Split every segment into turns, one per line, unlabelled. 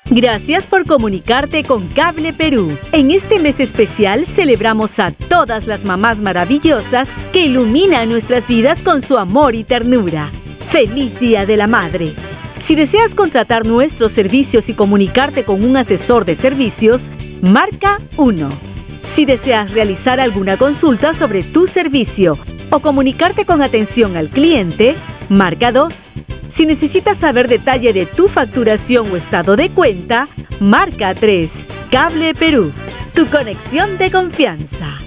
Gracias por comunicarte con Cable Perú. En este mes especial celebramos a todas las mamás maravillosas que iluminan nuestras vidas con su amor y ternura. ¡Feliz Día de la Madre! Si deseas contratar nuestros servicios y comunicarte con un asesor de servicios, marca 1. Si deseas realizar alguna consulta sobre tu servicio o comunicarte con atención al cliente, marca 2. Si necesitas saber detalle de tu facturación o estado de cuenta, marca 3. Cable Perú, tu conexión de confianza.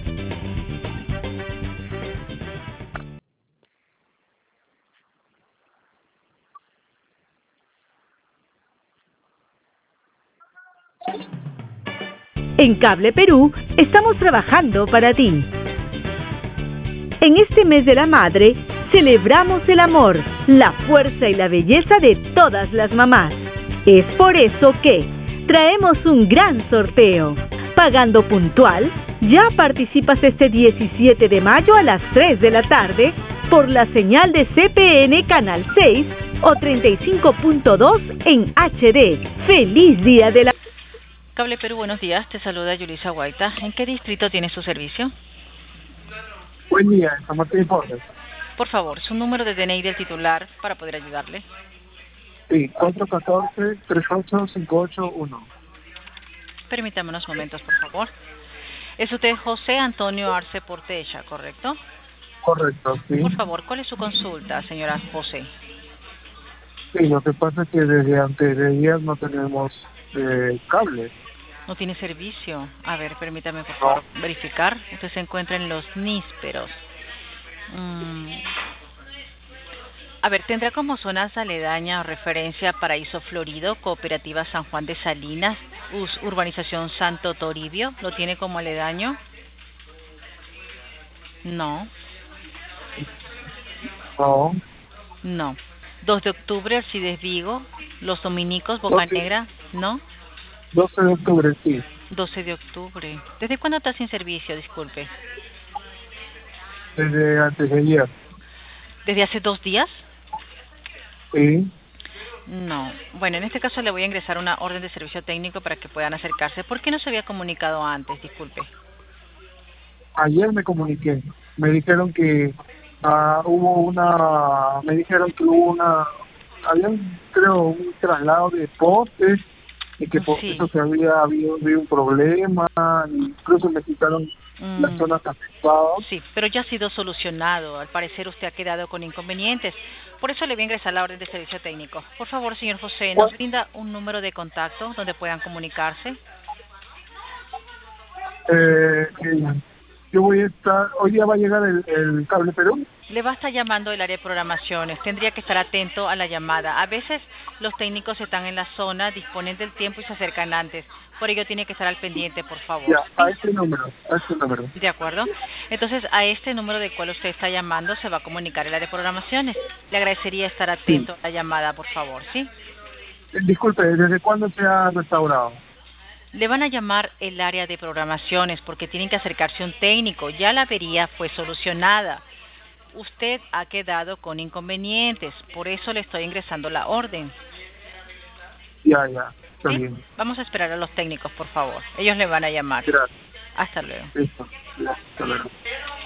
En Cable Perú estamos trabajando para ti. En este mes de la madre, celebramos el amor, la fuerza y la belleza de todas las mamás. Es por eso que traemos un gran sorteo. Pagando puntual, ya participas este 17 de mayo a las 3 de la tarde por la señal de CPN Canal 6 o 35.2 en HD. ¡Feliz Día de la...
Cable Perú, buenos días. Te saluda Yulisa Guaita. ¿En qué distrito tiene su servicio?
Buen día, San Martín Porres.
Por favor, su número de DNI del titular para poder ayudarle.
Sí, 414-38581.
Permítame unos momentos, por favor. Es usted José Antonio Arce Portella, ¿correcto?
Correcto, sí.
Por favor, ¿cuál es su consulta, señora José?
Sí, lo que pasa es que desde antes de días no tenemos cable.
No tiene servicio. A ver, permítame, por favor, verificar. Usted se encuentra en Los Nísperos. A ver, ¿tendrá como zonas aledañas o referencia Paraíso Florido, Cooperativa San Juan de Salinas, Urbanización Santo Toribio? ¿Lo tiene como aledaño? No.
No.
No. 2 de octubre, Alcides Vigo, Los Dominicos, Boca Negra, ¿no?
12 de octubre, sí.
12 de octubre. ¿Desde cuándo está sin servicio? Disculpe.
Desde antes de ayer.
¿Desde hace 2 días?
Sí.
No. Bueno, en este caso le voy a ingresar una orden de servicio técnico para que puedan acercarse. ¿Por qué no se había comunicado antes? Disculpe.
Ayer me comuniqué. Me dijeron que hubo creo, un traslado de postes y que por eso se había habido un problema. Incluso me quitaron las zonas afectadas.
Sí, pero ya ha sido solucionado. Al parecer usted ha quedado con inconvenientes. Por eso le voy a ingresar la orden de servicio técnico. Por favor, señor José, ¿nos brinda un número de contacto donde puedan comunicarse?
Yo voy a estar... Hoy día va a llegar el Cable Perú.
Le va a estar llamando el área de programaciones. Tendría que estar atento a la llamada. A veces los técnicos están en la zona, disponen del tiempo y se acercan antes. Por ello tiene que estar al pendiente, por favor.
Ya, a este número.
De acuerdo. Entonces, a este número del cual usted está llamando se va a comunicar el área de programaciones. Le agradecería estar atento a la llamada, por favor, ¿sí?
Disculpe, ¿desde cuándo se ha restaurado?
Le van a llamar el área de programaciones porque tienen que acercarse un técnico. Ya la avería fue solucionada. Usted ha quedado con inconvenientes, por eso le estoy ingresando la orden.
Ya, está bien.
Vamos a esperar a los técnicos, por favor. Ellos le van a llamar.
Gracias.
Hasta luego.
Listo. Hasta luego.